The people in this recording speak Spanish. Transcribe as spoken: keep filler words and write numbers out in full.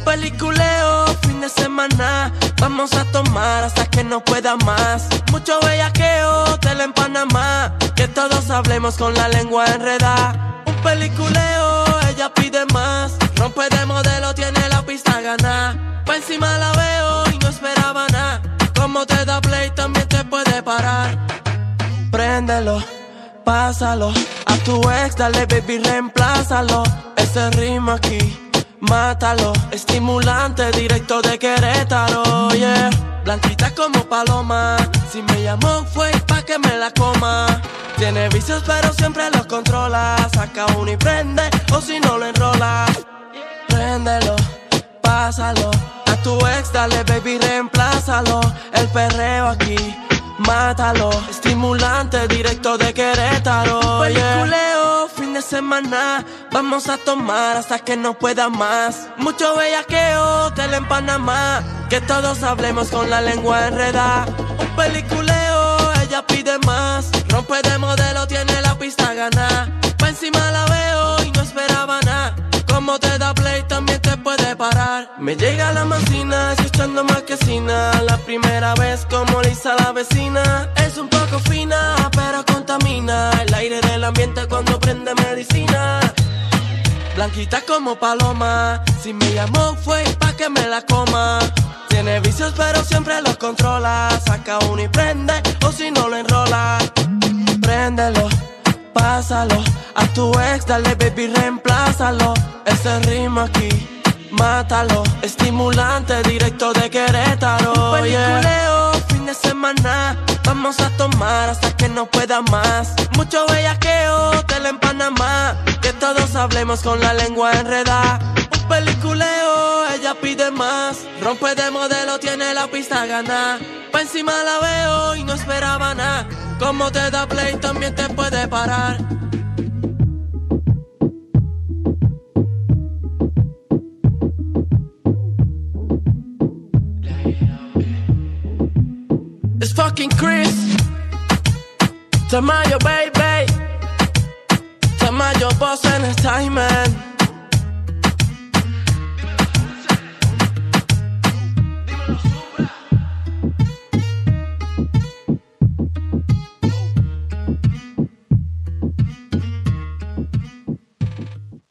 peliculeo, fin de semana. Vamos a tomar hasta que no pueda más. Mucho bellaqueo, tele en Panamá. Que todos hablemos con la lengua enredada. Un peliculeo, ella pide más. Rompe de modelo, tiene la pista ganada. Pa' encima la veo y no esperaba nada. Como te da play, también te puede parar. Préndelo, pásalo. A tu ex, dale baby, reemplázalo. Ese ritmo aquí, mátalo. Estimulante, directo de Querétaro, yeah. Blanquita como paloma. Si me llamó fue pa' que me la coma. Tiene vicios pero siempre los controla. Saca uno y prende, o si no lo enrola. Préndelo, pásalo. A tu ex dale baby, reemplázalo. El perreo aquí, mátalo. Estimulante, directo de Querétaro, peliculeo, yeah. Fin de semana. Vamos a tomar hasta que no pueda más. Mucho bellaqueo, tele en Panamá. Que todos hablemos con la lengua enredada. Un peliculeo, ella pide más. Rompe de modelo, tiene la pista ganada. Pa' encima la veo y no esperaba nada. Como te da play, también te puede parar. Me llega la mancina, escuchando marquesina. La primera vez como Lisa la vecina. Es un poco fina, pero contamina el aire del ambiente cuando prende medicina. Blanquita como paloma. Si me llamó fue pa' que me la coma. Tiene vicios pero siempre los controla. Saca uno y prende, o si no lo enrola. Préndelo, pásalo. A tu ex dale baby, reemplázalo. Ese ritmo aquí, mátalo. Estimulante, directo de Querétaro, un peliculeo, yeah. Fin de semana. Vamos a tomar hasta que no pueda más. Mucho bellaqueo, tele en Panamá. Que todos hablemos con la lengua enredada. Un peliculeo, ella pide más. Rompe de modelo, tiene la pista ganada. Pa' encima la veo y no esperaba nada. Como te da play, también te puede parar. It's fucking Chris Tamayo, baby. Tamayo, boss entertainment.